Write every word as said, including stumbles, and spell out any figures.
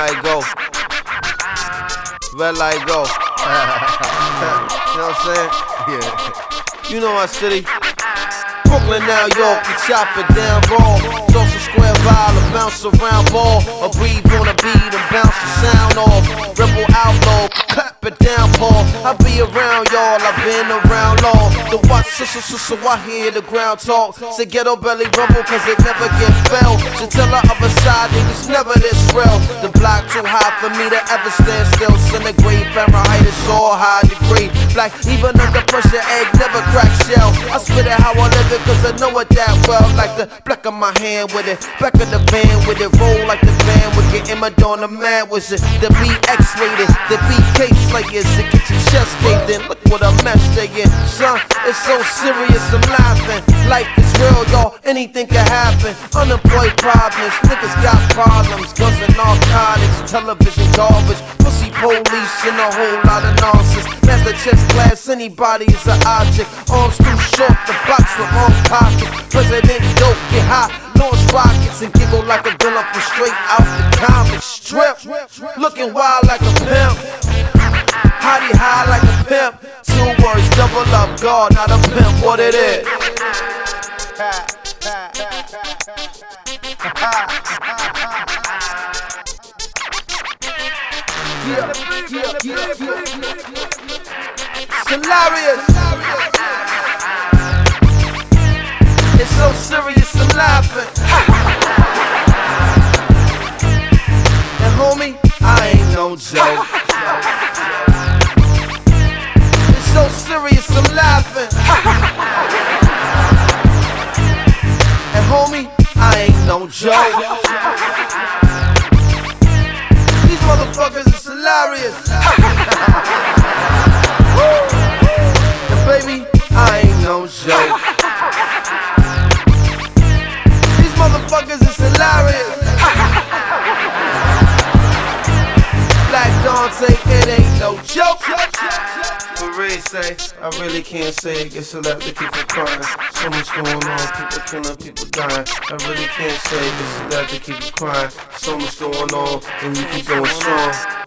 light go. Red light go. You know what I'm saying? Yeah. You know our city. Brooklyn, New York, we chop it down raw. Social square violent, bounce around ball. Or breathe on a beat and bounce the sound off. Rebel outlaw, clap it down, Paul. I be around y'all, I've been around law. The watch, so, so, so, so I hear the ground talk. Say ghetto belly rumble, cause it never get fell. Should tell the other side, niggas never this real. The block too high for me to ever stand still. Centigrade, Fahrenheit, it's all high degree. Black, even under pressure, egg never crack shell. I spit it how I live it, cause I know it that well. Like the black of my hand with it, back of the van with it. Roll like the van with it, Emma on the mad was it. The B X-rated, the B K slayers. It get your chest caved in, look what a mess they in. Son, it's so serious, I'm laughing. Life is real, y'all, anything can happen. Unemployed problems, niggas got problems. Guns and narcotics, television garbage. Pussy police and a whole lot of nonsense. Master chest class, anybody is an object. Arms too short, the box with arm pockets. President dope, get high, launch rockets and giggle like a villain from straight out the comic strip. Looking wild like a pimp, hottie high like a pimp. Two words, double up, God, not a pimp, what it is. Yeah, yeah, yeah, yeah. It's hilarious. It's so serious, I'm laughing. And homie, I ain't no joke. It's so serious, I'm laughing. And homie, I ain't no joke. These motherfuckers is hilarious. And baby, I ain't no joke. These motherfuckers is hilarious. Black Dante, it ain't no joke. Marie say, I really can't say it, gets left to keep it crying. So much going on, people killing, people dying. I really can't say it, gets left to keep it crying. So much going on, and you keep going strong.